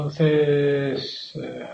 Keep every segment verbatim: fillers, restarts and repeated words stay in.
Entonces, eh,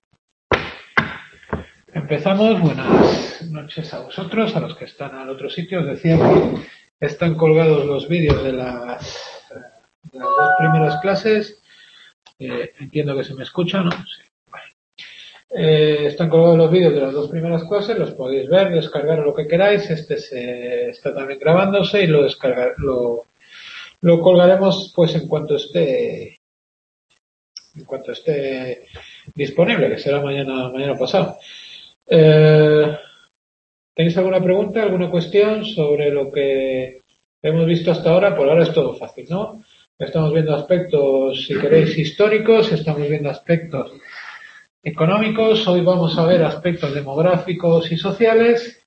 empezamos. Buenas noches a vosotros, a los que están al otro sitio. Os decía que están colgados los vídeos de las, de las dos primeras clases. Eh, entiendo que se me escucha, ¿no? Sí. Vale. Eh, están colgados los vídeos de las dos primeras clases, los podéis ver, descargar lo que queráis. Este se está también grabándose y lo descargar, lo, lo colgaremos pues en cuanto esté en cuanto esté disponible, que será mañana mañana pasado. Eh, ¿Tenéis alguna pregunta, alguna cuestión sobre lo que hemos visto hasta ahora? Por ahora es todo fácil, ¿no? Estamos viendo aspectos, si queréis, históricos, estamos viendo aspectos económicos, hoy vamos a ver aspectos demográficos y sociales.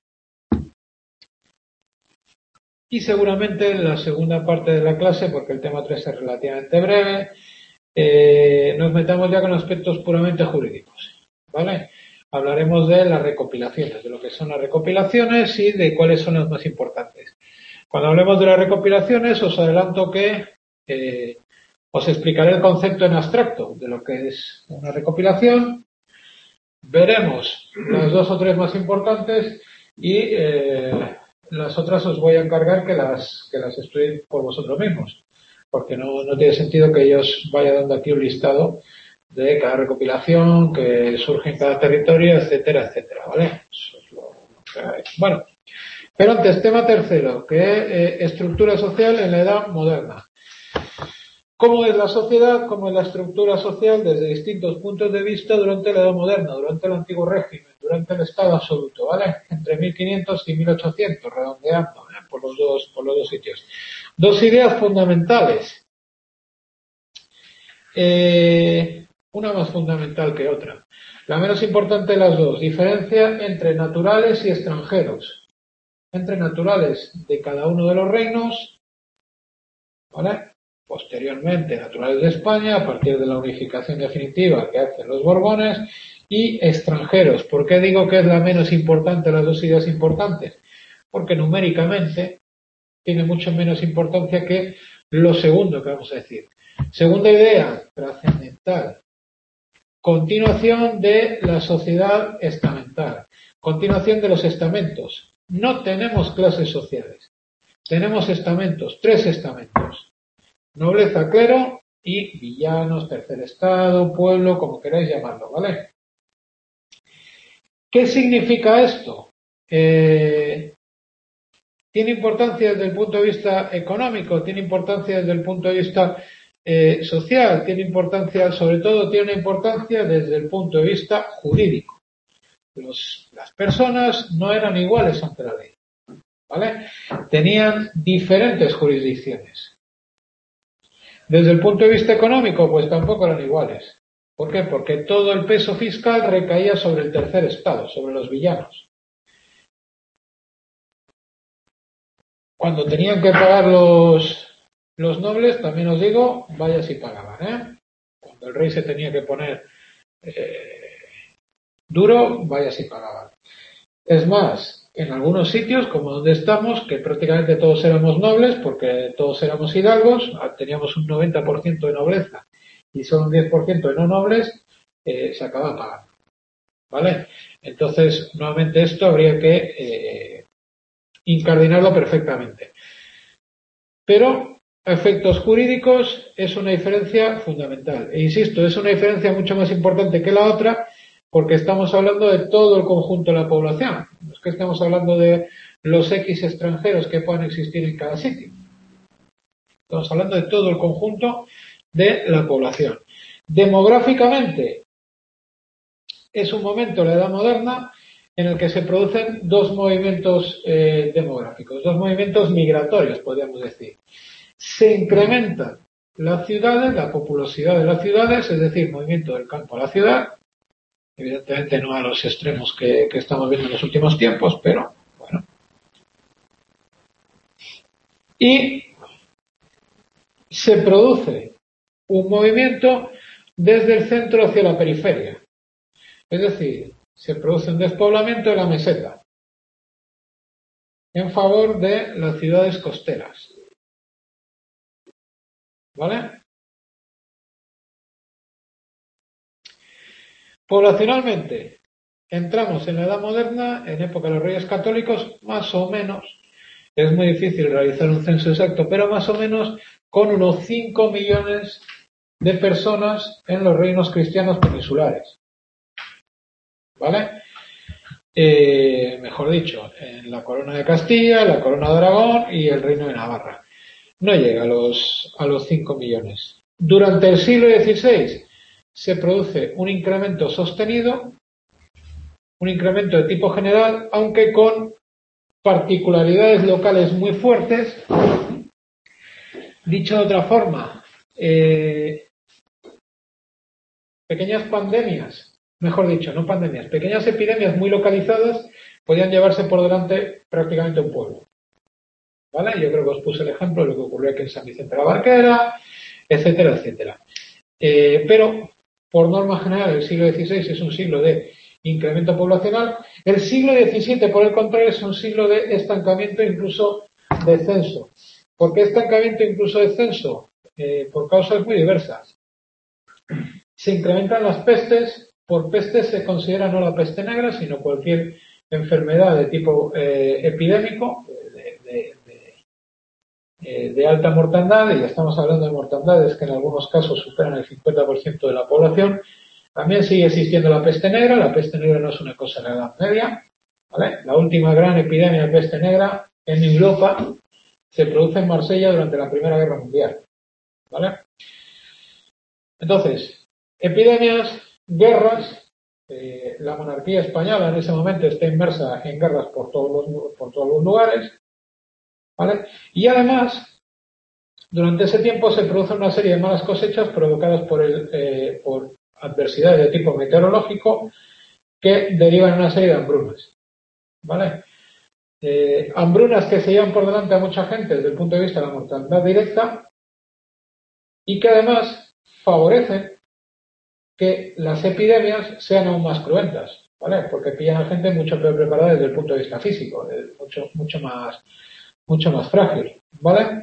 Y seguramente en la segunda parte de la clase, porque el tema tres es relativamente breve, eh, nos metamos ya con aspectos puramente jurídicos, ¿vale? Hablaremos de las recopilaciones, de lo que son las recopilaciones y de cuáles son las más importantes. Cuando hablemos de las recopilaciones, os adelanto que eh, os explicaré el concepto en abstracto de lo que es una recopilación. Veremos las dos o tres más importantes y eh, las otras os voy a encargar que las, que las estudiéis por vosotros mismos, porque no, no tiene sentido que yo os vaya dando aquí un listado de cada recopilación que surge en cada territorio, etcétera, etcétera, ¿vale? Eso es lo que hay. Bueno, pero antes, tema tercero, que es eh, estructura social en la edad moderna. ¿Cómo es la sociedad? ¿Cómo es la estructura social desde distintos puntos de vista durante la edad moderna, durante el antiguo régimen, durante el Estado absoluto, ¿vale? Entre mil quinientos y mil ochocientos, redondeando, ¿eh? por los dos, por los dos sitios. Dos ideas fundamentales. Eh, una más fundamental que otra. La menos importante de las dos, diferencia entre naturales y extranjeros. Entre naturales de cada uno de los reinos, ¿vale? Posteriormente naturales de España, a partir de la unificación definitiva que hacen los Borbones, y extranjeros. ¿Por qué digo que es la menos importante de las dos ideas importantes? Porque numéricamente tiene mucho menos importancia que lo segundo que vamos a decir. Segunda idea, trascendental. Continuación de la sociedad estamental. Continuación de los estamentos. No tenemos clases sociales. Tenemos estamentos, tres estamentos. Nobleza, clero y villanos, tercer estado, pueblo, como queráis llamarlo, ¿vale? ¿Qué significa esto? Eh, ¿Tiene importancia desde el punto de vista económico? ¿Tiene importancia desde el punto de vista eh, social? ¿Tiene importancia, sobre todo, tiene una importancia desde el punto de vista jurídico? Los, las personas no eran iguales ante la ley, ¿vale? Tenían diferentes jurisdicciones. Desde el punto de vista económico, pues tampoco eran iguales. ¿Por qué? Porque todo el peso fiscal recaía sobre el tercer estado, sobre los villanos. Cuando tenían que pagar los, los nobles, también os digo, vaya si pagaban, ¿eh? Cuando el rey se tenía que poner eh, duro, vaya si pagaban. Es más, en algunos sitios, como donde estamos, que prácticamente todos éramos nobles, porque todos éramos hidalgos, teníamos un noventa por ciento de nobleza y solo un diez por ciento de no nobles, eh, se acaba pagando, ¿vale? Entonces, nuevamente esto habría que eh, incardinarlo perfectamente. Pero, a efectos jurídicos, es una diferencia fundamental. E insisto, es una diferencia mucho más importante que la otra, porque estamos hablando de todo el conjunto de la población. No es que estamos hablando de los X extranjeros que puedan existir en cada sitio. Estamos hablando de todo el conjunto de la población. Demográficamente, es un momento, la edad moderna, en el que se producen dos movimientos eh, demográficos, dos movimientos migratorios, podríamos decir. Se incrementan las ciudades, la populosidad de las ciudades, es decir, movimiento del campo a la ciudad, evidentemente no a los extremos que, que estamos viendo en los últimos tiempos, pero bueno. Y se produce un movimiento desde el centro hacia la periferia. Es decir, se produce un despoblamiento de la meseta en favor de las ciudades costeras. ¿Vale? Poblacionalmente, entramos en la Edad Moderna, en época de los Reyes Católicos, más o menos, es muy difícil realizar un censo exacto, pero más o menos con unos cinco millones de personas en los reinos cristianos peninsulares. ¿Vale? Eh, mejor dicho, en la Corona de Castilla, la Corona de Aragón y el Reino de Navarra. No llega a los, a los cinco millones. Durante el siglo dieciséis se produce un incremento sostenido, un incremento de tipo general, aunque con particularidades locales muy fuertes. Dicho de otra forma, eh, pequeñas pandemias, mejor dicho, no pandemias, pequeñas epidemias muy localizadas podían llevarse por delante prácticamente un pueblo. ¿Vale? Yo creo que os puse el ejemplo de lo que ocurrió aquí en San Vicente de la Barquera, etcétera, etcétera. Eh, pero, por norma general, el siglo dieciséis es un siglo de incremento poblacional. El siglo diecisiete, por el contrario, es un siglo de estancamiento, incluso descenso. ¿Por qué estancamiento, incluso descenso? Eh, por causas muy diversas. Se incrementan las pestes. Por pestes se considera no la peste negra, sino cualquier enfermedad de tipo eh, epidémico, de, de, de, eh, de alta mortandad, y ya estamos hablando de mortandades que en algunos casos superan el cincuenta por ciento de la población. También sigue existiendo la peste negra. La peste negra no es una cosa de la Edad Media, ¿vale? La última gran epidemia de peste negra en Europa se produce en Marsella durante la Primera Guerra Mundial, ¿vale? Entonces, epidemias, guerras, eh, la monarquía española en ese momento está inmersa en guerras por todos los, por todos los lugares, ¿vale? Y además, durante ese tiempo se producen una serie de malas cosechas provocadas por, el, eh, por adversidades de tipo meteorológico que derivan en una serie de hambrunas, ¿vale? Eh, hambrunas que se llevan por delante a mucha gente desde el punto de vista de la mortalidad directa y que además favorecen que las epidemias sean aún más cruentas, ¿vale? Porque pillan a gente mucho peor preparada desde el punto de vista físico, mucho, mucho más, mucho más frágil, ¿vale?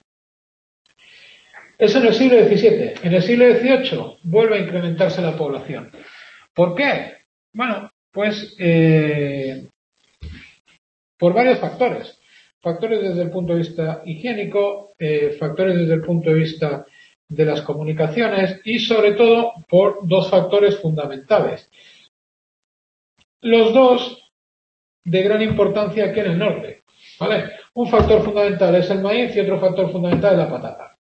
Eso en el siglo diecisiete. En el siglo dieciocho vuelve a incrementarse la población. ¿Por qué? Bueno, pues eh, por varios factores. Factores desde el punto de vista higiénico, eh, factores desde el punto de vista de las comunicaciones y sobre todo por dos factores fundamentales. Los dos de gran importancia aquí en el norte, ¿vale? Un factor fundamental es el maíz y otro factor fundamental es la patata.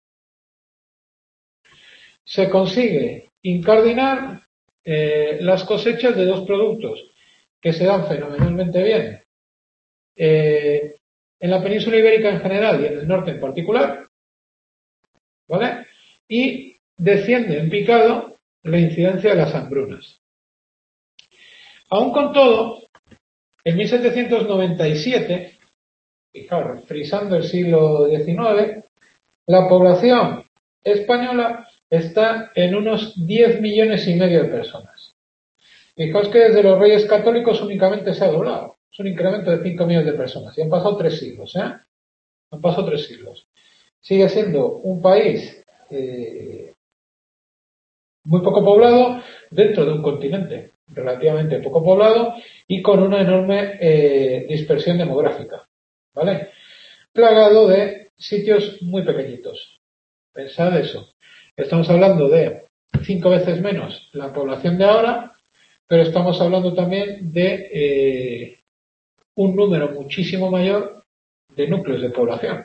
Se consigue incardinar eh, las cosechas de dos productos que se dan fenomenalmente bien eh, en la península ibérica en general y en el norte en particular, ¿vale? Y desciende en picado la incidencia de las hambrunas. Aún con todo, en mil setecientos noventa y siete, fijaros, frisando el siglo diecinueve, la población española está en unos diez millones y medio de personas. Fijaos que desde los Reyes Católicos únicamente se ha doblado. Es un incremento de cinco millones de personas. Y han pasado tres siglos, ¿eh? Han pasado tres siglos. Sigue siendo un país eh, muy poco poblado dentro de un continente relativamente poco poblado y con una enorme eh, dispersión demográfica, ¿vale? Plagado de sitios muy pequeñitos. Pensad eso. Estamos hablando de cinco veces menos la población de ahora, pero estamos hablando también de eh, un número muchísimo mayor de núcleos de población.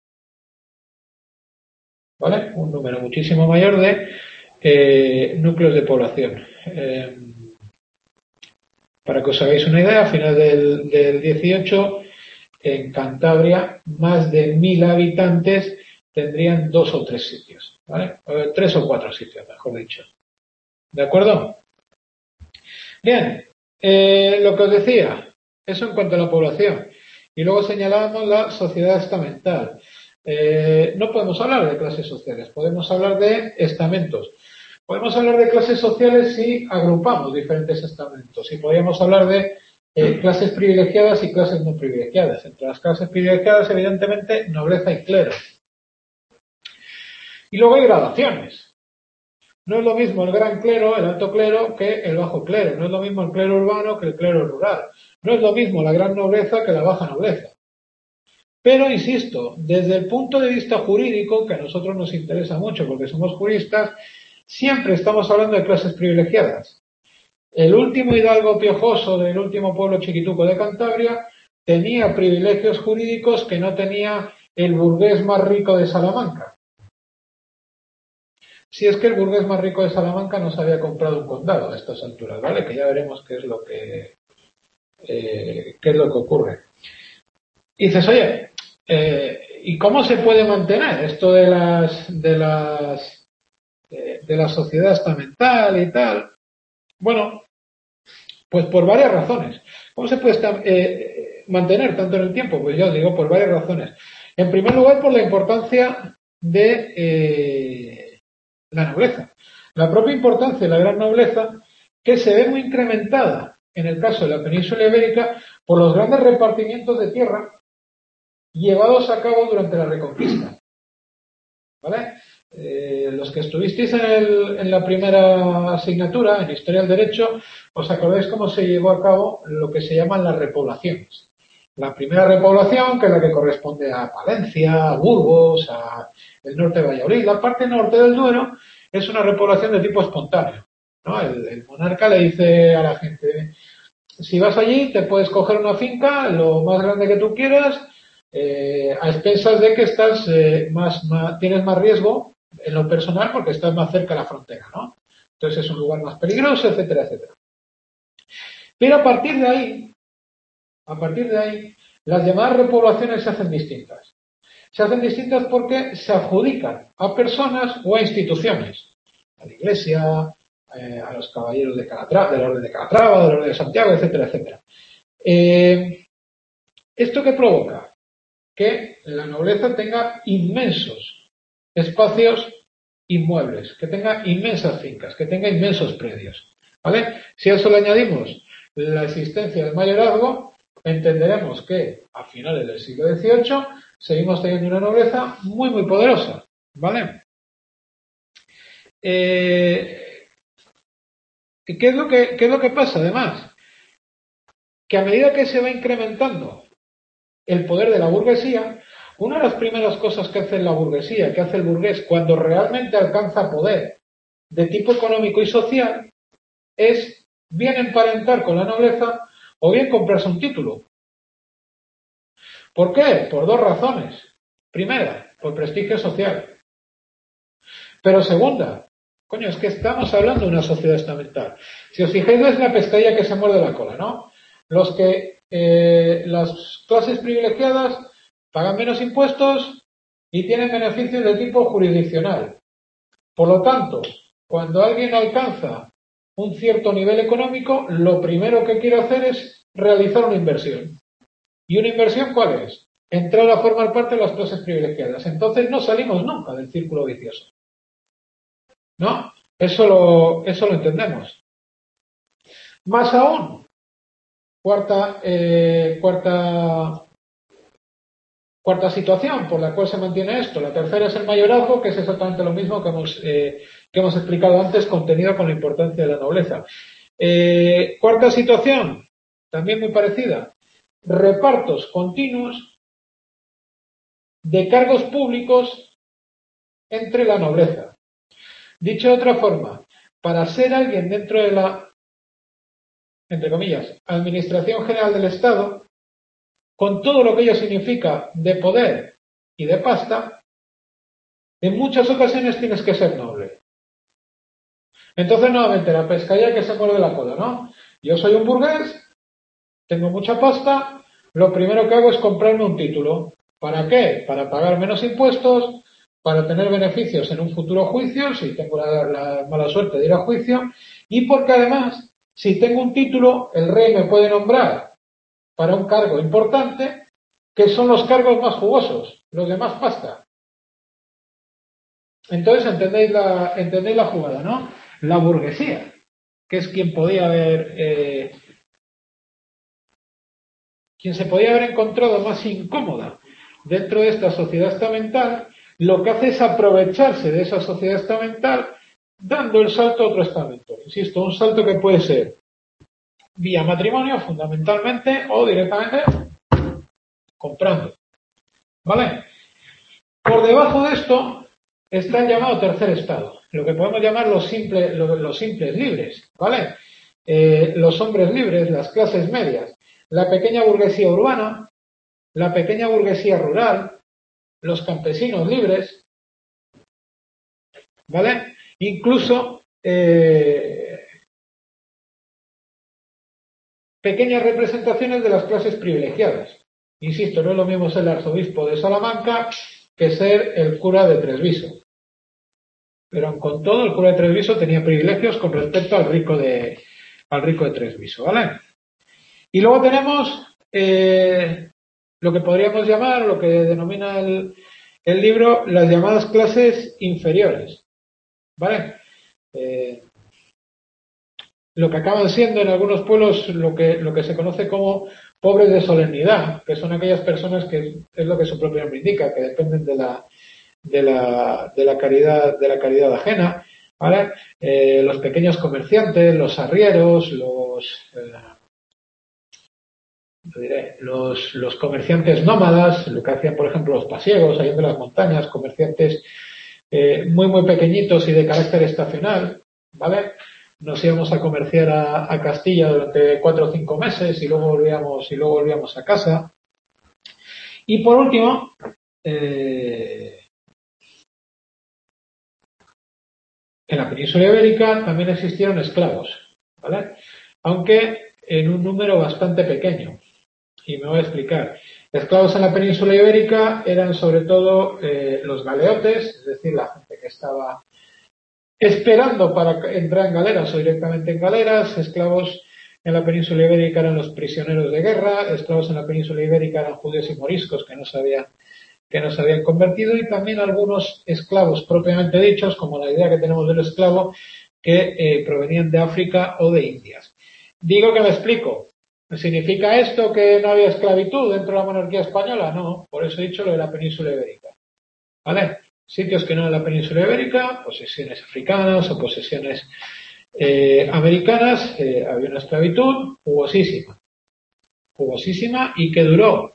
¿Vale? Un número muchísimo mayor de eh, núcleos de población. Eh, para que os hagáis una idea, a final del, del dieciocho, en Cantabria, más de mil habitantes tendrían dos o tres sitios, ¿vale? Eh, tres o cuatro sitios, mejor dicho. ¿De acuerdo? Bien, eh, lo que os decía, eso en cuanto a la población. Y luego señalábamos la sociedad estamental. Eh, no podemos hablar de clases sociales, podemos hablar de estamentos. Podemos hablar de clases sociales si agrupamos diferentes estamentos. Y podríamos hablar de eh, clases privilegiadas y clases no privilegiadas. Entre las clases privilegiadas, evidentemente, nobleza y clero. Y luego hay gradaciones. No es lo mismo el gran clero, el alto clero, que el bajo clero. No es lo mismo el clero urbano que el clero rural. No es lo mismo la gran nobleza que la baja nobleza. Pero, insisto, desde el punto de vista jurídico, que a nosotros nos interesa mucho porque somos juristas, siempre estamos hablando de clases privilegiadas. El último hidalgo piojoso del último pueblo chiquituco de Cantabria tenía privilegios jurídicos que no tenía el burgués más rico de Salamanca. Si es que el burgués más rico de Salamanca no se había comprado un condado a estas alturas, ¿vale? Que ya veremos qué es lo que eh, qué es lo que ocurre. Y dices, oye, eh, ¿y cómo se puede mantener esto de las de las eh, de la sociedad estamental y tal? Bueno, pues por varias razones. ¿Cómo se puede eh, mantener tanto en el tiempo? Pues ya os digo, por varias razones. En primer lugar, por la importancia de eh, la nobleza. La propia importancia de la gran nobleza, que se ve muy incrementada en el caso de la península ibérica por los grandes repartimientos de tierra llevados a cabo durante la Reconquista. ¿Vale? Eh, los que estuvisteis en, el, en la primera asignatura, en Historia del Derecho, os acordáis cómo se llevó a cabo lo que se llaman las repoblaciones. La primera repoblación, que es la que corresponde a Palencia, a Burgos, a el norte de Valladolid. La parte norte del Duero es una repoblación de tipo espontáneo, ¿no? El, el monarca le dice a la gente, si vas allí te puedes coger una finca, lo más grande que tú quieras, eh, a expensas de que estás eh, más, más, tienes más riesgo en lo personal porque estás más cerca de la frontera, ¿no? Entonces es un lugar más peligroso, etcétera, etcétera. Pero a partir de ahí, a partir de ahí, las llamadas repoblaciones se hacen distintas. Se hacen distintas porque se adjudican a personas o a instituciones. A la Iglesia, eh, a los caballeros de Calatrava, de la Orden de Calatrava, de la Orden de Santiago, etcétera, etcétera. Eh, ¿Esto qué provoca? Que la nobleza tenga inmensos espacios inmuebles, que tenga inmensas fincas, que tenga inmensos predios. ¿Vale? Si a eso le añadimos la existencia del mayorazgo, entenderemos que a finales del siglo dieciocho seguimos teniendo una nobleza muy, muy poderosa. ¿Vale? Eh, ¿qué es lo que, qué es lo que pasa además? Que a medida que se va incrementando el poder de la burguesía, una de las primeras cosas que hace la burguesía, que hace el burgués cuando realmente alcanza poder de tipo económico y social, es bien emparentar con la nobleza o bien comprarse un título. ¿Por qué? Por dos razones. Primera, por prestigio social. Pero segunda, coño, es que estamos hablando de una sociedad estamental. Si os fijáis, es la pescadilla que se muerde la cola, ¿no? Los que, eh, las clases privilegiadas pagan menos impuestos y tienen beneficios de tipo jurisdiccional. Por lo tanto, cuando alguien alcanza un cierto nivel económico, lo primero que quiere hacer es realizar una inversión. ¿Y una inversión cuál es? Entrar a formar parte de las clases privilegiadas. Entonces no salimos nunca del círculo vicioso. ¿No? Eso lo, eso lo entendemos. Más aún, cuarta, eh, cuarta, cuarta situación por la cual se mantiene esto. La tercera es el mayorazgo, que es exactamente lo mismo que hemos, eh, que hemos explicado antes, contenido con la importancia de la nobleza. Eh, cuarta situación, también muy parecida. Repartos continuos de cargos públicos entre la nobleza. Dicho de otra forma, para ser alguien dentro de la, entre comillas, Administración General del Estado, con todo lo que ello significa de poder y de pasta, en muchas ocasiones tienes que ser noble. Entonces, nuevamente, la pescadilla que se muerde la cola, ¿no? Yo soy un burgués, tengo mucha pasta, lo primero que hago es comprarme un título. ¿Para qué? Para pagar menos impuestos, para tener beneficios en un futuro juicio, si tengo la, la mala suerte de ir a juicio, y porque además, si tengo un título, el rey me puede nombrar para un cargo importante, que son los cargos más jugosos, los de más pasta. Entonces, entendéis la, entendéis la jugada, ¿no? La burguesía, que es quien podía haber, eh, quien se podía haber encontrado más incómoda dentro de esta sociedad estamental, lo que hace es aprovecharse de esa sociedad estamental dando el salto a otro estamento. Insisto, un salto que puede ser vía matrimonio, fundamentalmente, o directamente comprando. ¿Vale? Por debajo de esto está el llamado tercer estado, lo que podemos llamar los, simple, los, los simples libres. ¿Vale? Eh, los hombres libres, las clases medias, la pequeña burguesía urbana, la pequeña burguesía rural, los campesinos libres, ¿vale? Incluso eh, pequeñas representaciones de las clases privilegiadas. Insisto, no es lo mismo ser el arzobispo de Salamanca que ser el cura de Tresviso. Pero con todo, el cura de Tresviso tenía privilegios con respecto al rico de, al rico de Tresviso, ¿vale? Y luego tenemos eh, lo que podríamos llamar, lo que denomina el, el libro, las llamadas clases inferiores, ¿vale? Eh, lo que acaban siendo en algunos pueblos lo que, lo que se conoce como pobres de solemnidad, que son aquellas personas que es lo que su propio nombre indica, que dependen de la, de la, de la caridad, de la caridad ajena, ¿vale? Eh, los pequeños comerciantes, los arrieros, los, eh, lo diré, los, los comerciantes nómadas, lo que hacían, por ejemplo, los pasiegos, allá en las montañas, comerciantes eh, muy, muy pequeñitos y de carácter estacional, ¿vale? Nos íbamos a comerciar a, a Castilla durante cuatro o cinco meses y luego volvíamos, y luego volvíamos a casa. Y por último, eh, en la península ibérica también existieron esclavos, ¿vale? Aunque en un número bastante pequeño. Y me voy a explicar. Esclavos en la península ibérica eran sobre todo eh, los galeotes, es decir, la gente que estaba esperando para entrar en galeras o directamente en galeras. Esclavos en la península ibérica eran los prisioneros de guerra, esclavos en la península ibérica eran judíos y moriscos que no se habían, que no se habían convertido, y también algunos esclavos propiamente dichos, como la idea que tenemos del esclavo, que eh, provenían de África o de Indias. Digo que me explico. ¿Significa esto que no había esclavitud dentro de la monarquía española? No, por eso he dicho lo de la península ibérica. ¿Vale? Sitios que no en la península ibérica, posesiones africanas o posesiones eh, americanas, eh, había una esclavitud jugosísima, jugosísima y que duró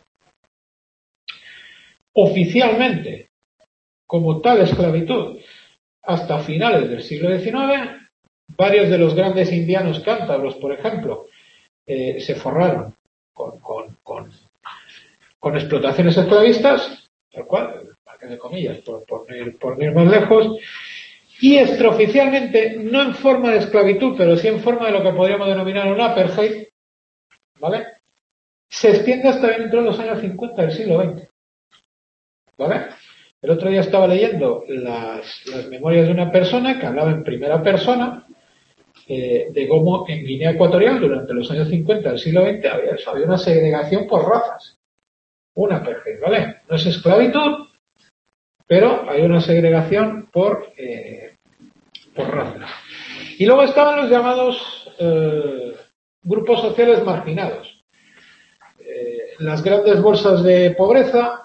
oficialmente como tal esclavitud hasta finales del siglo diecinueve. Varios de los grandes indianos cántabros, por ejemplo, eh, se forraron con, con, con, con explotaciones esclavistas, tal cual, de comillas, por, por, no ir, por no ir más lejos, y extraoficialmente, no en forma de esclavitud, pero sí en forma de lo que podríamos denominar un apartheid, ¿vale? Se extiende hasta dentro de los años cincuenta del siglo veinte, ¿vale? El otro día estaba leyendo las, las memorias de una persona que hablaba en primera persona eh, de cómo en Guinea Ecuatorial, durante los años cincuenta del siglo veinte, había, había una segregación por razas, un apartheid, ¿vale? No es esclavitud, pero hay una segregación por, eh, por razas. Y luego estaban los llamados eh, grupos sociales marginados. Eh, las grandes bolsas de pobreza.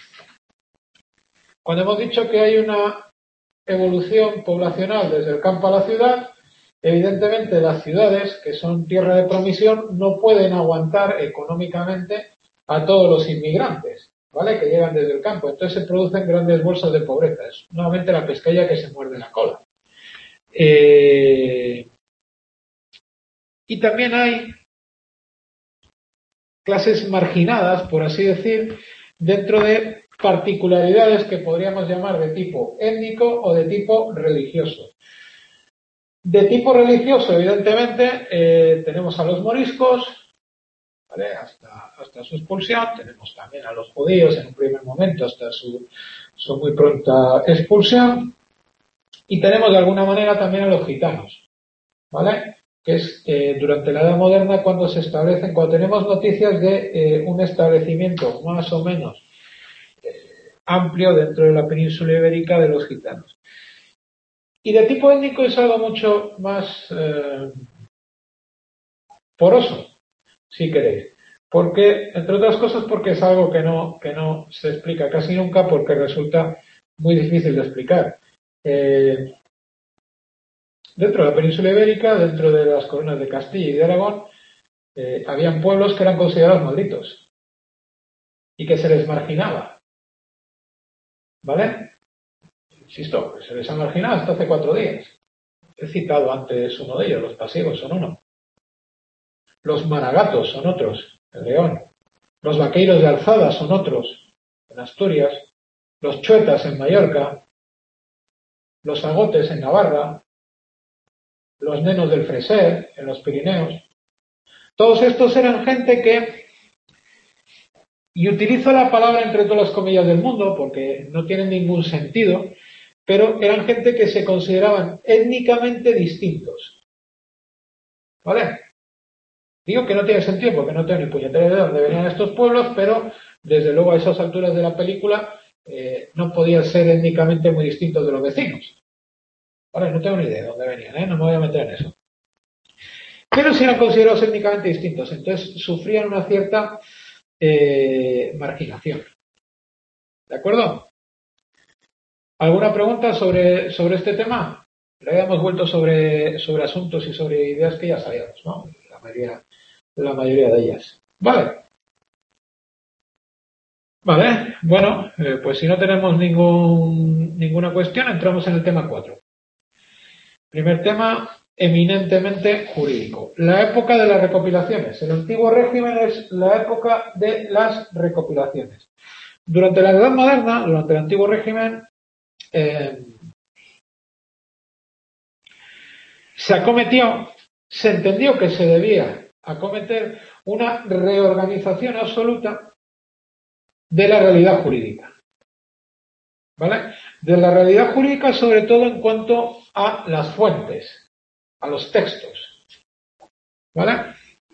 Cuando hemos dicho que hay una evolución poblacional desde el campo a la ciudad, evidentemente las ciudades, que son tierra de promisión, no pueden aguantar económicamente a todos los inmigrantes, ¿vale?, que llegan desde el campo. Entonces se producen grandes bolsas de pobreza. Es nuevamente la pescadilla que se muerde la cola. Eh, y también hay clases marginadas, por así decir, dentro de particularidades que podríamos llamar de tipo étnico o de tipo religioso. De tipo religioso, evidentemente, eh, tenemos a los moriscos, ¿vale?, hasta, hasta su expulsión. Tenemos también a los judíos en un primer momento hasta su, su muy pronta expulsión. Y tenemos de alguna manera también a los gitanos, ¿vale?, que es eh, durante la Edad Moderna cuando se establecen, cuando tenemos noticias de eh, un establecimiento más o menos eh, amplio dentro de la península ibérica de los gitanos. Y de tipo étnico es algo mucho más eh, poroso, si queréis. Porque, entre otras cosas, porque es algo que no, que no se explica casi nunca, porque resulta muy difícil de explicar. Eh, dentro de la península ibérica, dentro de las coronas de Castilla y de Aragón, eh, habían pueblos que eran considerados malditos y que se les marginaba. ¿Vale? Insisto, se les ha marginado hasta hace cuatro días. He citado antes uno de ellos, los pasivos son uno. Los maragatos son otros, en León. Los vaqueiros de Alzada son otros, en Asturias. Los chuetas en Mallorca. Los agotes en Navarra. Los nenos del Freser en los Pirineos. Todos estos eran gente que, y utilizo la palabra entre todas las comillas del mundo porque no tienen ningún sentido, pero eran gente que se consideraban étnicamente distintos. ¿Vale? Digo que no tiene sentido porque no tengo ni puñetera idea de dónde venían estos pueblos, pero desde luego a esas alturas de la película eh, no podían ser étnicamente muy distintos de los vecinos. Vale, no tengo ni idea de dónde venían, ¿eh? No me voy a meter en eso. Pero sí eran considerados étnicamente distintos, entonces sufrían una cierta eh, marginación. ¿De acuerdo? ¿Alguna pregunta sobre, sobre este tema? Le habíamos vuelto sobre, sobre asuntos y sobre ideas que ya sabíamos, ¿no? La mayoría, la mayoría de ellas. Vale. Vale, bueno, eh, pues si no tenemos ningún, ninguna cuestión, entramos en el tema cuatro. Primer tema, eminentemente jurídico. La época de las recopilaciones. El antiguo régimen es la época de las recopilaciones. Durante la Edad Moderna, durante el antiguo régimen, eh, se acometió, se entendió que se debía acometer una reorganización absoluta de la realidad jurídica. ¿Vale? De la realidad jurídica, sobre todo en cuanto a las fuentes, a los textos. ¿Vale?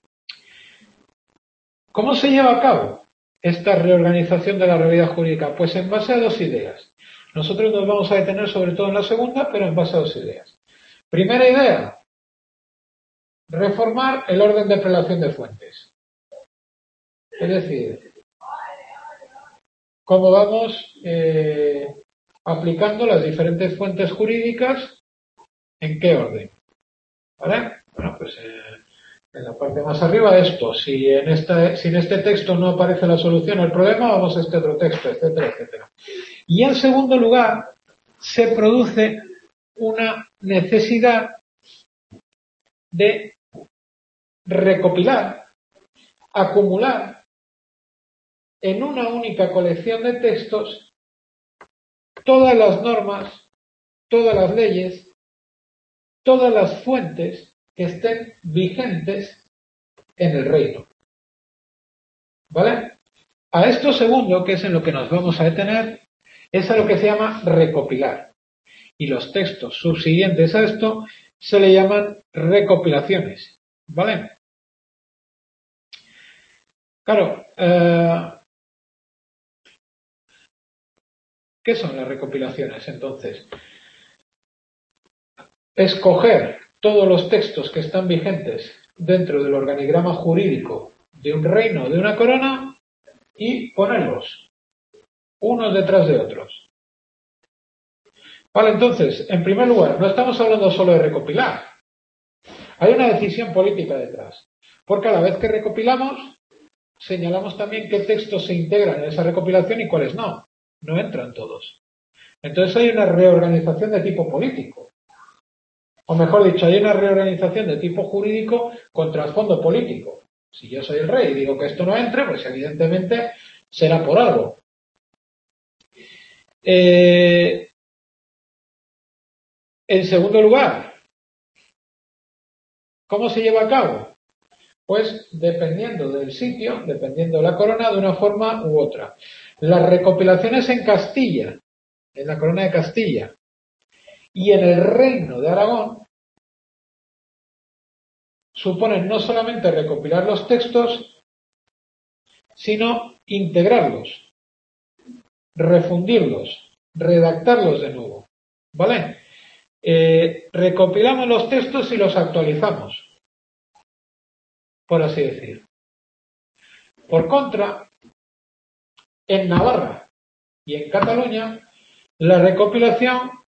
¿Cómo se lleva a cabo esta reorganización de la realidad jurídica? Pues en base a dos ideas. Nosotros nos vamos a detener sobre todo en la segunda, pero en base a dos ideas. Primera idea, reformar el orden de prelación de fuentes. Es decir, cómo vamos eh, aplicando las diferentes fuentes jurídicas, en qué orden. ¿Vale? Bueno, pues eh, en la parte más arriba esto. Si en, esta, si en este texto no aparece la solución al problema, vamos a este otro texto, etcétera, etcétera. Y en segundo lugar, se produce una necesidad de recopilar, acumular en una única colección de textos todas las normas, todas las leyes, todas las fuentes que estén vigentes en el reino. ¿Vale? A esto segundo, que es en lo que nos vamos a detener, es a lo que se llama recopilar. Y los textos subsiguientes a esto se le llaman recopilaciones. ¿Vale? Claro, eh, ¿qué son las recopilaciones entonces? Escoger todos los textos que están vigentes dentro del organigrama jurídico de un reino o de una corona y ponerlos unos detrás de otros. Vale, entonces, en primer lugar, no estamos hablando solo de recopilar. Hay una decisión política detrás. Porque a la vez que recopilamos, señalamos también qué textos se integran en esa recopilación y cuáles no. No entran todos. Entonces hay una reorganización de tipo político. O mejor dicho, hay una reorganización de tipo jurídico con trasfondo político. Si yo soy el rey y digo que esto no entre, pues evidentemente será por algo. Eh, en segundo lugar, ¿cómo se lleva a cabo? Pues dependiendo del sitio, dependiendo de la corona, de una forma u otra. Las recopilaciones en Castilla, en la corona de Castilla, y en el reino de Aragón, suponen no solamente recopilar los textos, sino integrarlos, refundirlos, redactarlos de nuevo. ¿Vale? Eh, recopilamos los textos y los actualizamos, por así decir. Por contra, en Navarra y en Cataluña, la recopilación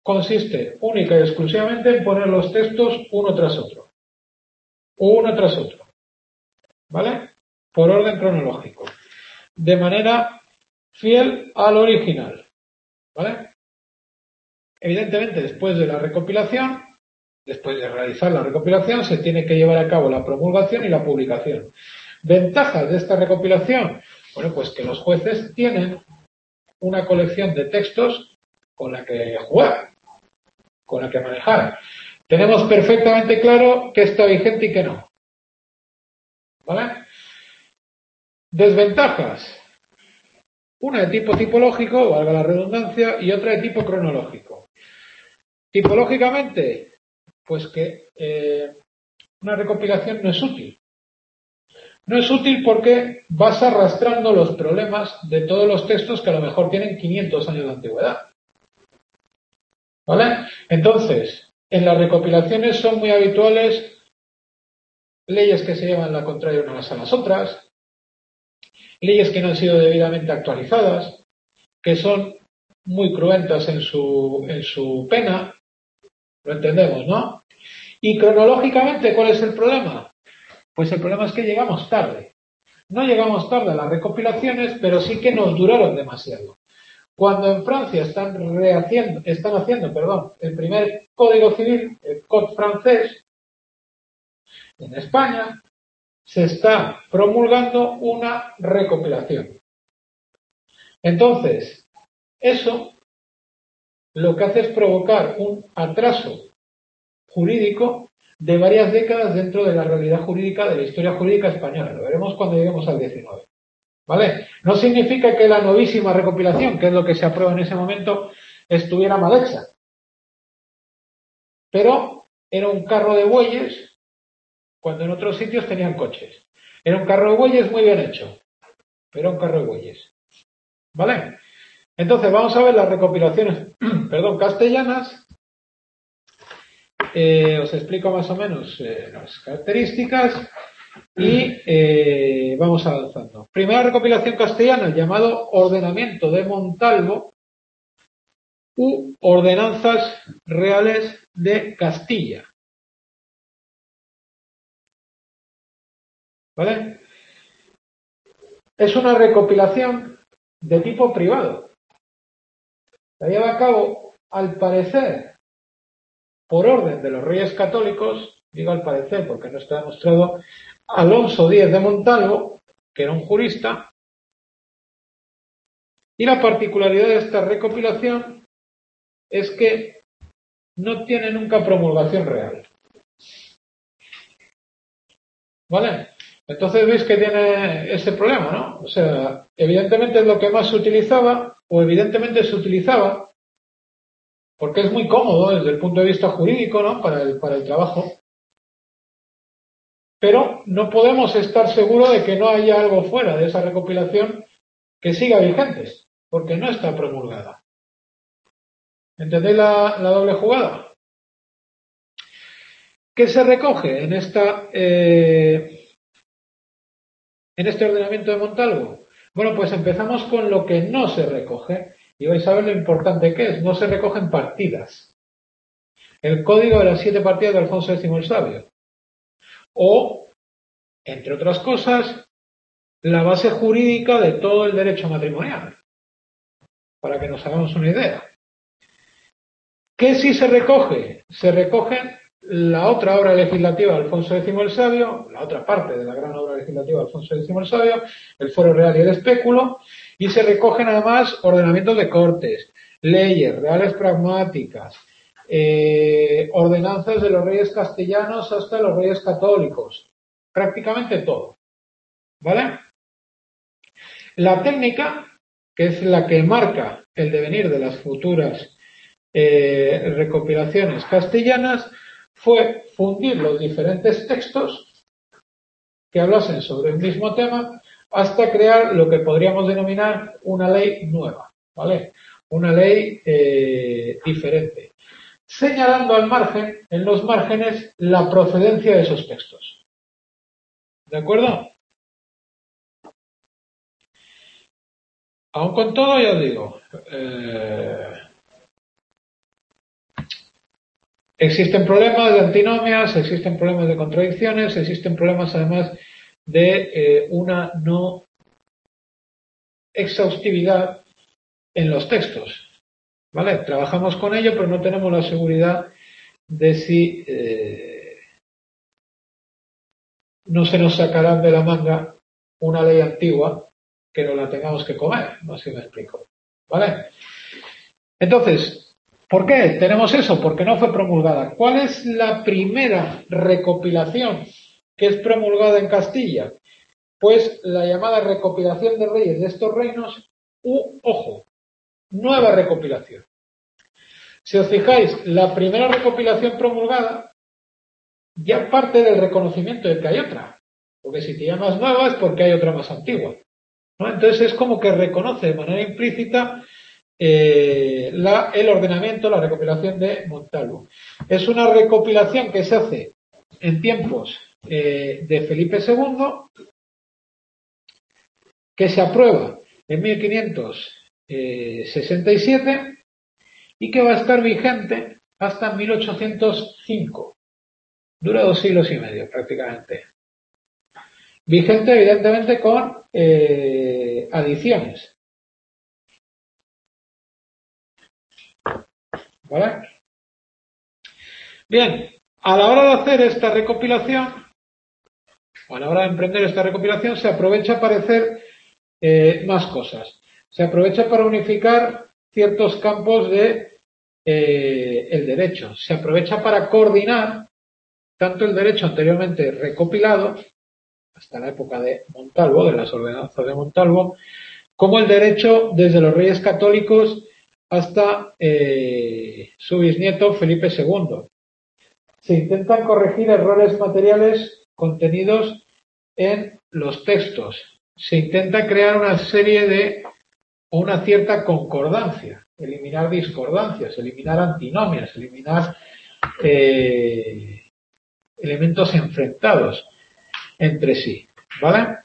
consiste única y exclusivamente en poner los textos uno tras otro. Uno tras otro. ¿Vale? Por orden cronológico. De manera fiel al original. ¿Vale? Evidentemente, después de la recopilación, después de realizar la recopilación, se tiene que llevar a cabo la promulgación y la publicación. ¿Ventajas de esta recopilación? Bueno, pues que los jueces tienen una colección de textos con la que jugar, con la que manejar. Tenemos perfectamente claro qué está vigente y qué no. ¿Vale? Desventajas. Una de tipo tipológico, valga la redundancia, y otra de tipo cronológico. Tipológicamente, pues que eh, una recopilación no es útil. No es útil porque vas arrastrando los problemas de todos los textos que a lo mejor tienen quinientos años de antigüedad. ¿Vale? Entonces, en las recopilaciones son muy habituales leyes que se llevan la contraria unas a las otras, leyes que no han sido debidamente actualizadas, que son muy cruentas en su, en su pena, lo entendemos, ¿no? Y cronológicamente, ¿cuál es el problema? Pues el problema es que llegamos tarde. No llegamos tarde a las recopilaciones, pero sí que nos duraron demasiado. Cuando en Francia están rehaciendo, están haciendo, perdón, el primer código civil, el Code francés, en España se está promulgando una recopilación. Entonces, eso lo que hace es provocar un atraso jurídico de varias décadas dentro de la realidad jurídica, de la historia jurídica española. Lo veremos cuando lleguemos al diecinueve. ¿Vale? No significa que la novísima recopilación, que es lo que se aprueba en ese momento, estuviera mal hecha. Pero era un carro de bueyes cuando en otros sitios tenían coches. Era un carro de bueyes muy bien hecho, pero un carro de bueyes. ¿Vale? Entonces vamos a ver las recopilaciones, perdón, castellanas. Eh, os explico más o menos eh, las características y eh, vamos avanzando. Primera recopilación castellana, llamado Ordenamiento de Montalvo u Ordenanzas Reales de Castilla. ¿Vale? Es una recopilación de tipo privado. La lleva a cabo, al parecer, por orden de los Reyes Católicos, digo al parecer porque no está demostrado, Alonso Díez de Montalvo, que era un jurista, y la particularidad de esta recopilación es que no tiene nunca promulgación real. ¿Vale? Entonces veis que tiene ese problema, ¿no? O sea, evidentemente es lo que más se utilizaba, o evidentemente se utilizaba, porque es muy cómodo desde el punto de vista jurídico, ¿no? Para el, para el trabajo. Pero no podemos estar seguros de que no haya algo fuera de esa recopilación que siga vigente, porque no está promulgada. ¿Entendéis la, la doble jugada? ¿Qué se recoge en esta eh, en este ordenamiento de Montalvo? Bueno, pues empezamos con lo que no se recoge y vais a ver lo importante que es. No se recogen partidas. El código de las siete partidas de Alfonso X el Sabio. O, entre otras cosas, la base jurídica de todo el derecho matrimonial. Para que nos hagamos una idea. ¿Qué sí se recoge? Se recoge la otra obra legislativa de Alfonso X el Sabio, la otra parte de la gran obra legislativa de Alfonso X el Sabio, el Fuero Real y el Espéculo, y se recogen además ordenamientos de cortes, leyes, reales pragmáticas, eh, ordenanzas de los reyes castellanos hasta los reyes católicos, prácticamente todo. ¿Vale? La técnica, que es la que marca el devenir de las futuras eh, recopilaciones castellanas, fue fundir los diferentes textos que hablasen sobre el mismo tema hasta crear lo que podríamos denominar una ley nueva, ¿vale? Una ley eh, diferente, señalando al margen, en los márgenes, la procedencia de esos textos. ¿De acuerdo? Aún con todo, ya os digo, eh, existen problemas de antinomias, existen problemas de contradicciones, existen problemas además de eh, una no exhaustividad en los textos. ¿Vale? Trabajamos con ello, pero no tenemos la seguridad de si eh, no se nos sacarán de la manga una ley antigua que no la tengamos que comer. No sé si me explico. ¿Vale? Entonces, ¿por qué tenemos eso? Porque no fue promulgada. ¿Cuál es la primera recopilación que es promulgada en Castilla? Pues la llamada recopilación de reyes de estos reinos u, ojo, nueva recopilación. Si os fijáis, la primera recopilación promulgada ya parte del reconocimiento de que hay otra. Porque si te llamas nueva es porque hay otra más antigua, ¿no? Entonces es como que reconoce de manera implícita eh, la, el ordenamiento, la recopilación de Montalvo. Es una recopilación que se hace en tiempos eh, de Felipe segundo, que se aprueba en mil quinientos sesenta y siete y que va a estar vigente hasta mil ochocientos cinco. Dura dos siglos y medio prácticamente. Vigente evidentemente con eh, adiciones. ¿Vale? Bien, a la hora de hacer esta recopilación, o a la hora de emprender esta recopilación, se aprovecha para hacer eh, más cosas. Se aprovecha para unificar ciertos campos de eh, el derecho. Se aprovecha para coordinar tanto el derecho anteriormente recopilado, hasta la época de Montalvo, de las ordenanzas de Montalvo, como el derecho desde los reyes católicos hasta eh, su bisnieto Felipe segundo. Se intentan corregir errores materiales contenidos en los textos. Se intenta crear una serie de, o una cierta concordancia, eliminar discordancias, eliminar antinomias, eliminar eh, elementos enfrentados entre sí, ¿vale?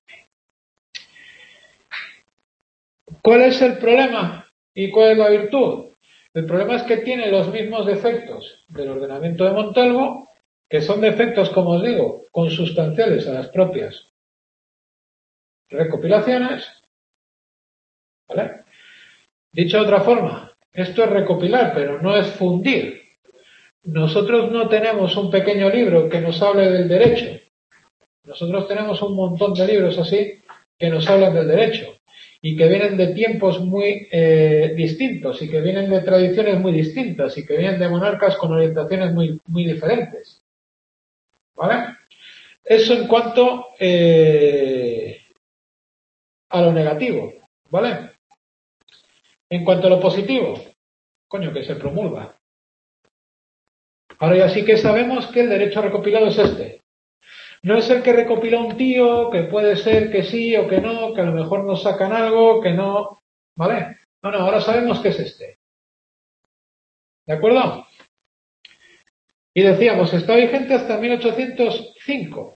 ¿Cuál es el problema y cuál es la virtud? El problema es que tiene los mismos defectos del ordenamiento de Montalvo, que son defectos, como os digo, consustanciales a las propias recopilaciones, ¿vale? Dicho de otra forma, esto es recopilar, pero no es fundir. Nosotros no tenemos un pequeño libro que nos hable del derecho. Nosotros tenemos un montón de libros así que nos hablan del derecho y que vienen de tiempos muy eh, distintos y que vienen de tradiciones muy distintas y que vienen de monarcas con orientaciones muy, muy diferentes. ¿Vale? Eso en cuanto eh, a lo negativo. ¿Vale? En cuanto a lo positivo, coño, que se promulga. Ahora ya sí que sabemos que el derecho recopilado es este. No es el que recopila un tío, que puede ser que sí o que no, que a lo mejor nos sacan algo, que no. ¿Vale? No, no, ahora sabemos que es este. ¿De acuerdo? Y decíamos, está vigente hasta mil ochocientos cinco.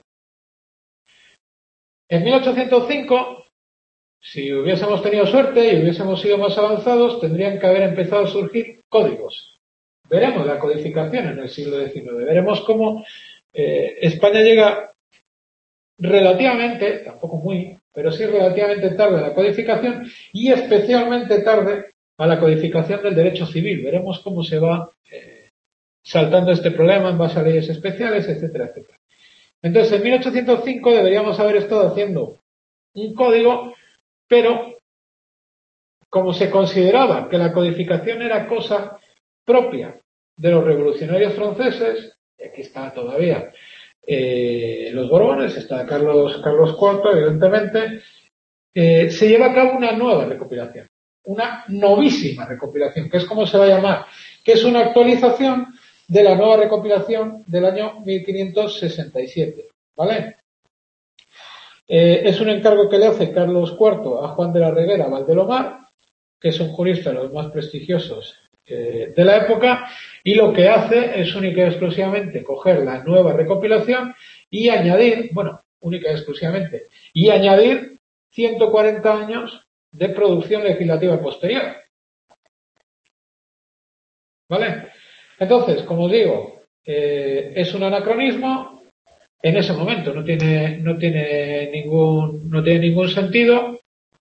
En mil ochocientos cinco, si hubiésemos tenido suerte y hubiésemos sido más avanzados, tendrían que haber empezado a surgir códigos. Veremos la codificación en el siglo diecinueve. Veremos cómo eh, España llega relativamente, tampoco muy, pero sí relativamente tarde a la codificación y especialmente tarde a la codificación del derecho civil. Veremos cómo se va eh, saltando este problema en base a leyes especiales, etcétera, etcétera. Entonces, en mil ochocientos cinco deberíamos haber estado haciendo un código, pero como se consideraba que la codificación era cosa propia de los revolucionarios franceses, y aquí está todavía eh, los Borbones, está Carlos, Carlos cuarto, evidentemente, eh, se lleva a cabo una nueva recopilación, una novísima recopilación, que es como se va a llamar, que es una actualización de la nueva recopilación del año mil quinientos sesenta y siete, ¿vale? Eh, es un encargo que le hace Carlos cuarto a Juan de la Reguera Valdelomar, que es un jurista de los más prestigiosos eh, de la época, y lo que hace es única y exclusivamente coger la nueva recopilación y añadir, bueno, única y exclusivamente, y añadir ciento cuarenta años de producción legislativa posterior. ¿Vale? Entonces, como os digo, eh, es un anacronismo en ese momento, no tiene, no tiene ningún, no tiene ningún sentido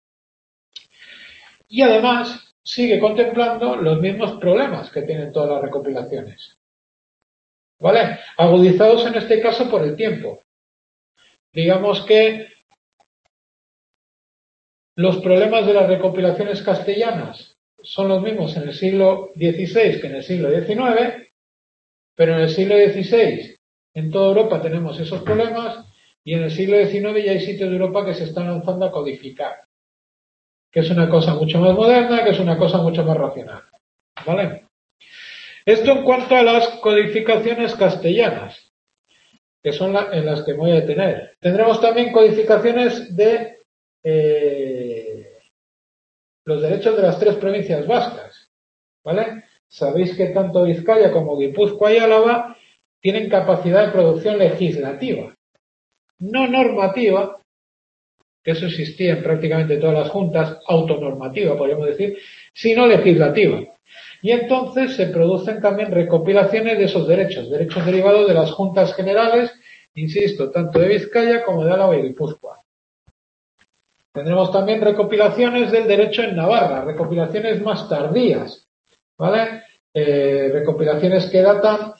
y además sigue contemplando los mismos problemas que tienen todas las recopilaciones. ¿Vale? Agudizados en este caso por el tiempo. Digamos que los problemas de las recopilaciones castellanas son los mismos en el siglo dieciséis que en el siglo diecinueve, pero en el siglo dieciséis en toda Europa tenemos esos problemas y en el siglo diecinueve ya hay sitios de Europa que se están lanzando a codificar, que es una cosa mucho más moderna, que es una cosa mucho más racional. ¿Vale? Esto en cuanto a las codificaciones castellanas, que son la, en las que me voy a detener. Tendremos también codificaciones de eh, los derechos de las tres provincias vascas. ¿Vale? Sabéis que tanto Vizcaya como Guipúzcoa y Álava tienen capacidad de producción legislativa, no normativa, que eso existía en prácticamente todas las juntas, autonormativa, podríamos decir, sino legislativa. Y entonces se producen también recopilaciones de esos derechos, derechos derivados de las juntas generales, insisto, tanto de Vizcaya como de Álava y Guipúzcoa. Tendremos también recopilaciones del derecho en Navarra, recopilaciones más tardías, ¿vale? Eh, recopilaciones que datan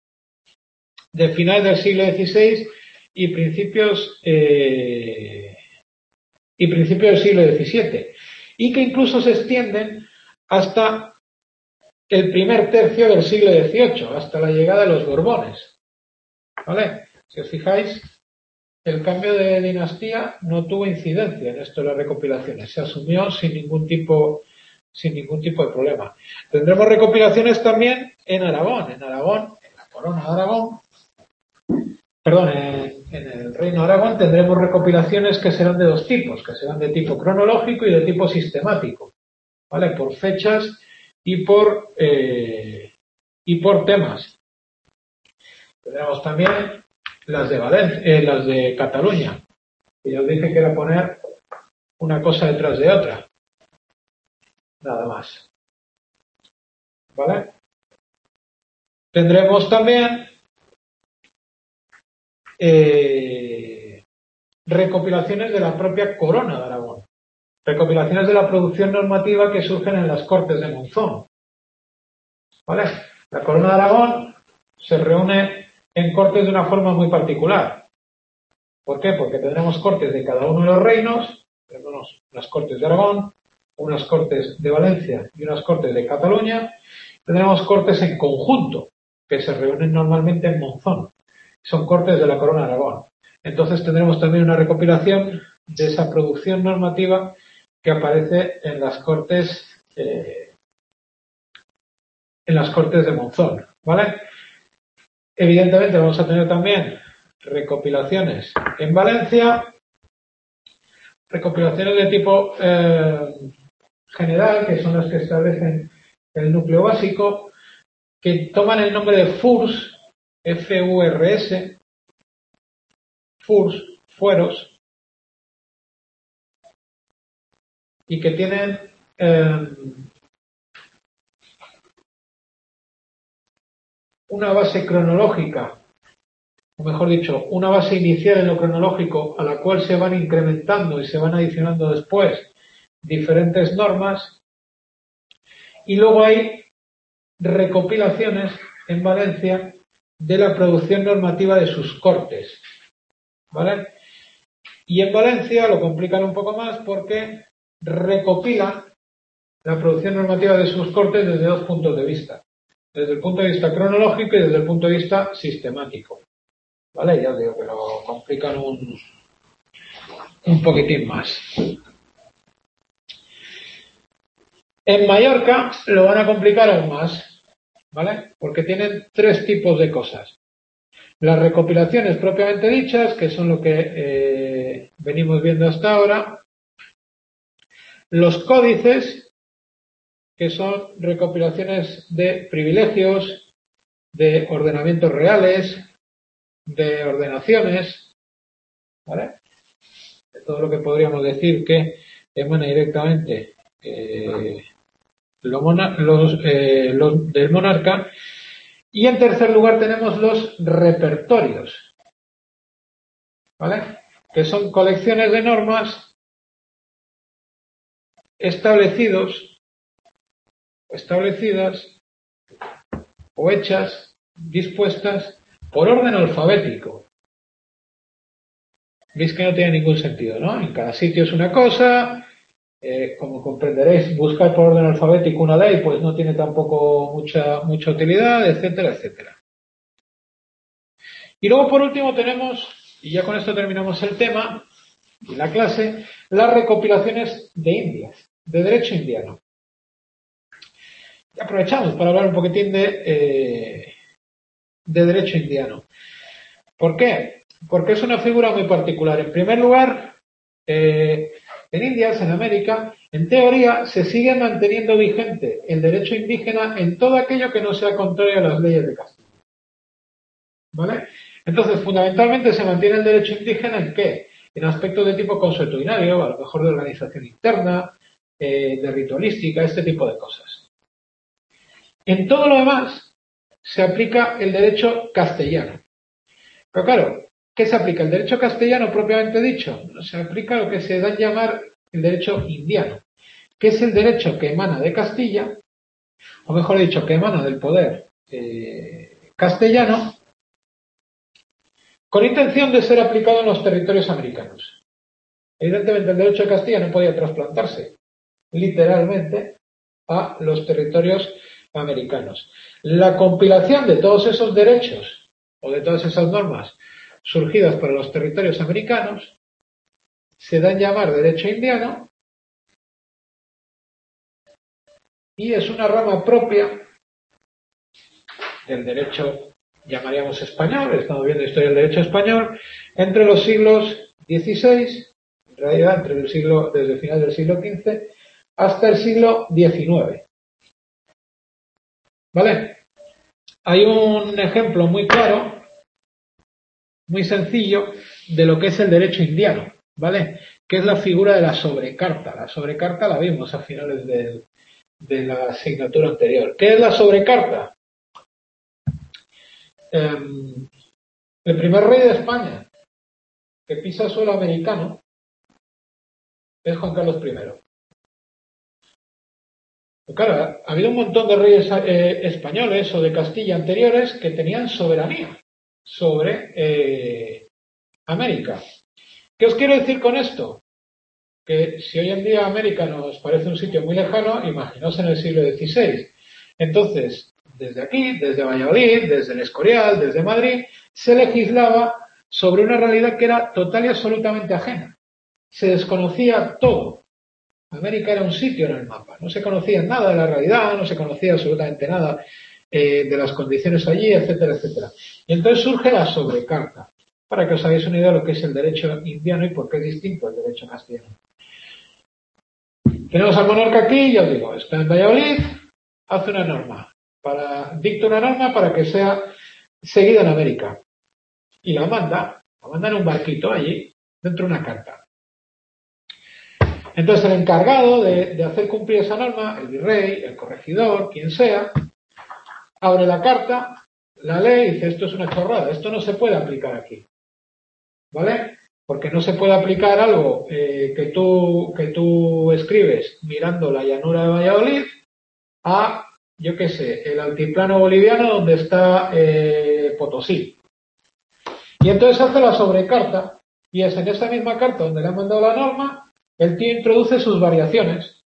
de finales del siglo dieciséis y principios eh, y principios del siglo diecisiete, y que incluso se extienden hasta el primer tercio del siglo dieciocho, hasta la llegada de los Borbones. ¿Vale? Si os fijáis, el cambio de dinastía no tuvo incidencia en esto de las recopilaciones, se asumió sin ningún tipo, sin ningún tipo de problema. Tendremos recopilaciones también en Aragón, en Aragón, en la corona de Aragón, perdón, en, en el Reino de Aragón tendremos recopilaciones que serán de dos tipos, que serán de tipo cronológico y de tipo sistemático, ¿vale? Por fechas y por eh, y por temas. Tendremos también las de Valencia, eh, las de Cataluña, que yo os dije que era poner una cosa detrás de otra, nada más, ¿vale? Tendremos también eh, recopilaciones de la propia Corona de Aragón, recopilaciones de la producción normativa que surgen en las Cortes de Monzón, ¿vale? La Corona de Aragón se reúne en cortes de una forma muy particular. ¿Por qué? Porque tendremos cortes de cada uno de los reinos, tenemos unas cortes de Aragón, unas cortes de Valencia y unas cortes de Cataluña. Tendremos cortes en conjunto, que se reúnen normalmente en Monzón. Son cortes de la Corona de Aragón. Entonces tendremos también una recopilación de esa producción normativa que aparece en las cortes eh, en las cortes de Monzón, ¿vale? Evidentemente vamos a tener también recopilaciones en Valencia, recopilaciones de tipo eh, general, que son las que establecen el núcleo básico, que toman el nombre de F U R S, F U R S, F U R S, fueros, y que tienen eh, una base cronológica, o mejor dicho, una base inicial en lo cronológico a la cual se van incrementando y se van adicionando después diferentes normas, y luego hay recopilaciones en Valencia de la producción normativa de sus cortes, ¿vale? Y en Valencia lo complican un poco más porque recopilan la producción normativa de sus cortes desde dos puntos de vista, desde el punto de vista cronológico y desde el punto de vista sistemático, ¿vale? Ya os digo que lo complican un, un poquitín más. En Mallorca lo van a complicar aún más, ¿vale? Porque tienen tres tipos de cosas. Las recopilaciones propiamente dichas, que son lo que eh, venimos viendo hasta ahora. Los códices, que son recopilaciones de privilegios, de ordenamientos reales, de ordenaciones, ¿vale? De todo lo que podríamos decir que emana directamente eh, lo mona- los, eh, los del monarca. Y en tercer lugar tenemos los repertorios, ¿vale? Que son colecciones de normas establecidos, establecidas o hechas, dispuestas por orden alfabético. Veis que no tiene ningún sentido, ¿no? En cada sitio es una cosa, eh, como comprenderéis, buscar por orden alfabético una ley pues no tiene tampoco mucha, mucha utilidad, etcétera, etcétera. Y luego por último tenemos, y ya con esto terminamos el tema y la clase, las recopilaciones de Indias, de derecho indiano. Y aprovechamos para hablar un poquitín de, eh, de derecho indiano. ¿Por qué? Porque es una figura muy particular. En primer lugar, eh, en Indias, en América, en teoría se sigue manteniendo vigente el derecho indígena en todo aquello que no sea contrario a las leyes de Castilla. ¿Vale? Entonces, fundamentalmente se mantiene el derecho indígena ¿en qué? En aspectos de tipo consuetudinario, a lo mejor de organización interna, eh, de ritualística, este tipo de cosas. En todo lo demás se aplica el derecho castellano. Pero claro, ¿qué se aplica? El derecho castellano propiamente dicho. Se aplica lo que se da a llamar el derecho indiano, que es el derecho que emana de Castilla, o mejor dicho, que emana del poder eh, castellano, con intención de ser aplicado en los territorios americanos. Evidentemente el derecho de Castilla no podía trasplantarse literalmente a los territorios americanos. La compilación de todos esos derechos o de todas esas normas surgidas para los territorios americanos se dan a llamar derecho indiano y es una rama propia del derecho, llamaríamos español, estamos viendo historia del derecho español, entre los siglos dieciséis, en realidad entre el siglo, desde el final del siglo quince hasta el siglo diecinueve. ¿Vale? Hay un ejemplo muy claro, muy sencillo, de lo que es el derecho indiano, ¿vale? Que es la figura de la sobrecarta. La sobrecarta la vimos a finales de, de la asignatura anterior. ¿Qué es la sobrecarta? Eh, el primer rey de España que pisa suelo americano es Juan Carlos primero. Claro, ha habido un montón de reyes eh, españoles o de Castilla anteriores que tenían soberanía sobre eh, América. ¿Qué os quiero decir con esto? Que si hoy en día América nos parece un sitio muy lejano, imaginaos en el siglo dieciséis. Entonces, desde aquí, desde Valladolid, desde el Escorial, desde Madrid, se legislaba sobre una realidad que era total y absolutamente ajena. Se desconocía todo. América era un sitio en el mapa, no se conocía nada de la realidad, no se conocía absolutamente nada eh, de las condiciones allí, etcétera, etcétera. Y entonces surge la sobrecarta, para que os hagáis una idea de lo que es el derecho indiano y por qué es distinto al derecho castellano. Tenemos al monarca aquí, ya os digo, está en Valladolid, hace una norma, para, dicta una norma para que sea seguida en América. Y la manda, la manda en un barquito allí, dentro de una carta. Entonces el encargado de, de hacer cumplir esa norma, el virrey, el corregidor, quien sea, abre la carta, la lee y dice, esto es una chorrada, esto no se puede aplicar aquí. ¿Vale? Porque no se puede aplicar algo eh, que, tú, que tú escribes mirando la llanura de Valladolid a, yo qué sé, el altiplano boliviano donde está eh, Potosí. Y entonces hace la sobrecarta y es en esa misma carta donde le han mandado la norma. El tío introduce sus variaciones,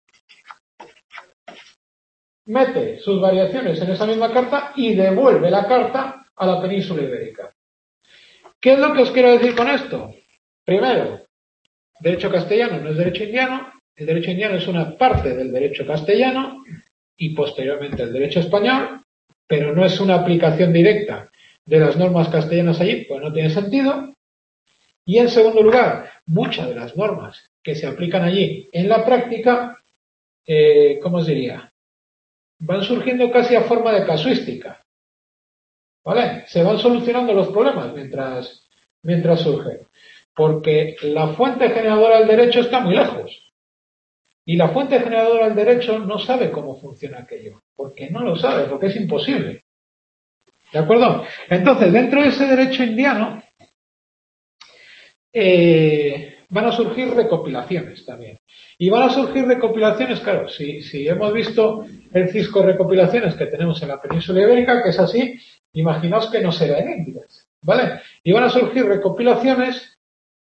mete sus variaciones en esa misma carta y devuelve la carta a la península ibérica. ¿Qué es lo que os quiero decir con esto? Primero, derecho castellano no es derecho indiano, el derecho indiano es una parte del derecho castellano y posteriormente el derecho español, pero no es una aplicación directa de las normas castellanas allí, pues no tiene sentido. Y en segundo lugar, muchas de las normas que se aplican allí en la práctica, eh, ¿cómo os diría? Van surgiendo casi a forma de casuística. ¿Vale? Se van solucionando los problemas mientras, mientras surgen. Porque la fuente generadora del derecho está muy lejos. Y la fuente generadora del derecho no sabe cómo funciona aquello. Porque no lo sabe, porque es imposible. ¿De acuerdo? Entonces, dentro de ese derecho indiano, eh, van a surgir recopilaciones también. Y van a surgir recopilaciones, claro, si, si hemos visto el cisco de recopilaciones que tenemos en la península ibérica, que es así, imaginaos que no será en Indias, ¿vale? Y van a surgir recopilaciones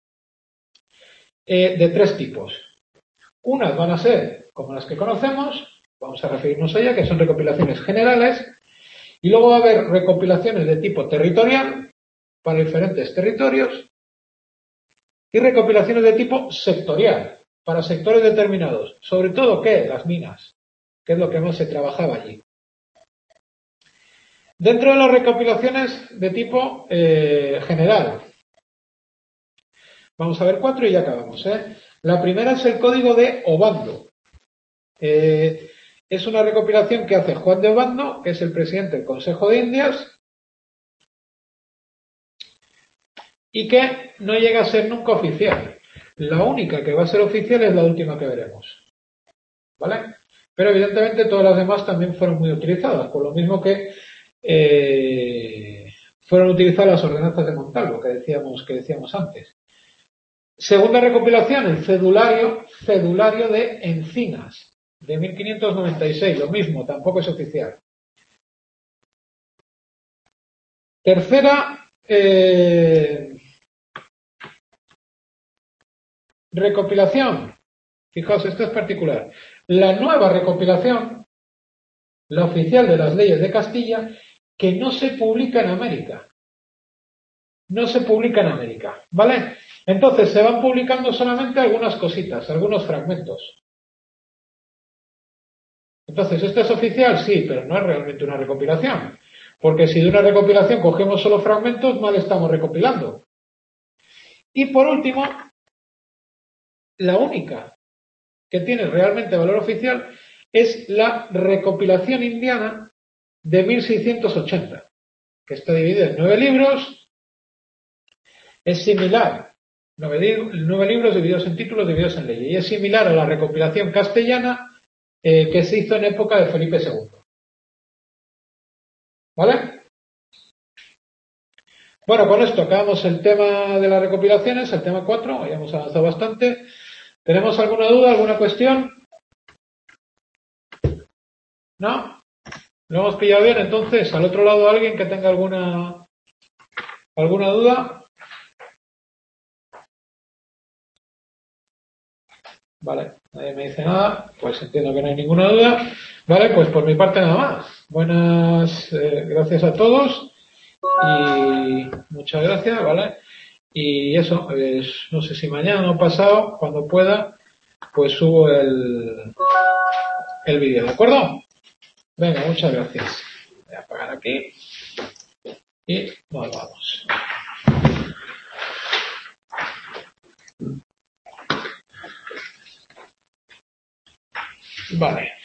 eh, de tres tipos. Unas van a ser como las que conocemos, vamos a referirnos a ellas, que son recopilaciones generales, y luego va a haber recopilaciones de tipo territorial para diferentes territorios y recopilaciones de tipo sectorial para sectores determinados, sobre todo ¿qué? Las minas, que es lo que más se trabajaba allí. Dentro de las recopilaciones de tipo eh, general, vamos a ver cuatro y ya acabamos. ¿eh? La primera es el código de Obando. Eh, es una recopilación que hace Juan de Obando, que es el presidente del Consejo de Indias, y que no llega a ser nunca oficial. La única que va a ser oficial es la última que veremos. ¿Vale? Pero evidentemente todas las demás también fueron muy utilizadas, por lo mismo que eh, fueron utilizadas las ordenanzas de Montalvo, que decíamos, que decíamos antes. Segunda recopilación, el cedulario, cedulario de Encinas, de mil quinientos noventa y seis, lo mismo, tampoco es oficial. Tercera eh, recopilación. Fijaos, esto es particular. La nueva recopilación, la oficial de las leyes de Castilla, que no se publica en América. No se publica en América, ¿vale? Entonces se van publicando solamente algunas cositas, algunos fragmentos. Entonces, ¿esto es oficial? Sí, pero no es realmente una recopilación. Porque si de una recopilación cogemos solo fragmentos, mal estamos recopilando. Y por último, la única que tiene realmente valor oficial es la recopilación indiana de mil seiscientos ochenta, que está dividida en nueve libros. Es similar, nueve, nueve libros divididos en títulos, divididos en leyes, y es similar a la recopilación castellana eh, que se hizo en época de Felipe segundo. ¿Vale? Bueno, con esto acabamos el tema de las recopilaciones, el tema cuatro, ya hemos avanzado bastante. ¿Tenemos alguna duda, alguna cuestión? ¿No? ¿Lo hemos pillado bien? Entonces, al otro lado alguien que tenga alguna alguna duda. Vale, nadie me dice nada, pues entiendo que no hay ninguna duda. Vale, pues por mi parte nada más. Buenas, eh, gracias a todos y muchas gracias, ¿vale? Y eso, pues, no sé si mañana o pasado, cuando pueda, pues subo el, el vídeo, ¿de acuerdo? Venga, muchas gracias. Voy a apagar aquí y nos vamos. Vale.